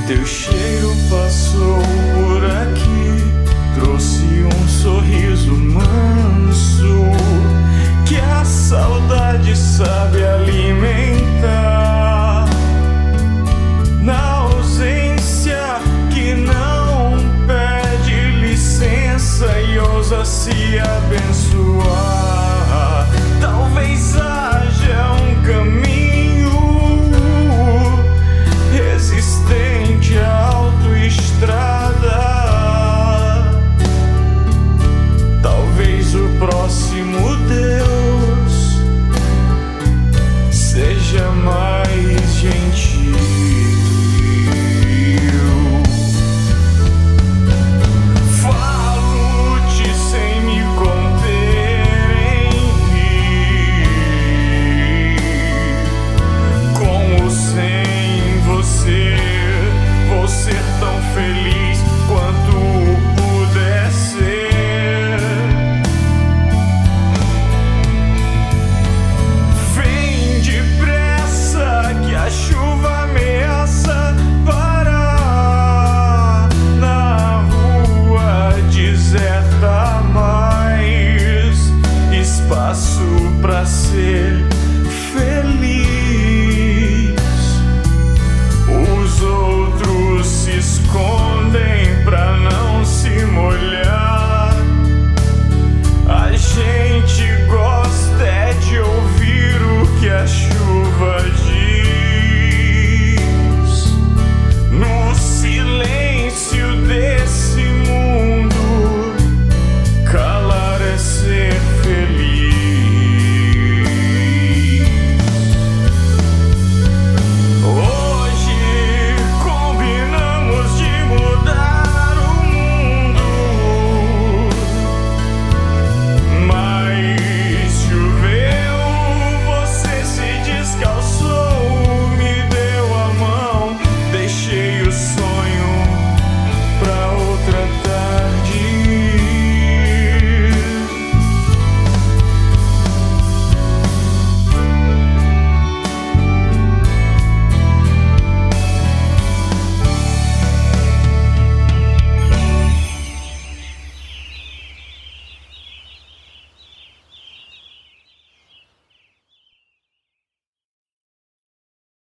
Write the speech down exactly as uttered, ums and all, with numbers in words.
Teu cheiro passou por aqui, trouxe um sorriso manso que a saudade sabe alimentar. Na ausência que não pede licença e ousa se abençoar, talvez haja um caminho resistente à autoestrada. Talvez o próximo Deus seja mais gentil. Falo-te sem me conter em rir, com ou sem você. Vou ser tão feliz quanto puder ser. Vem depressa que a chuva ameaça parar. Na rua deserta, mais espaço pra ser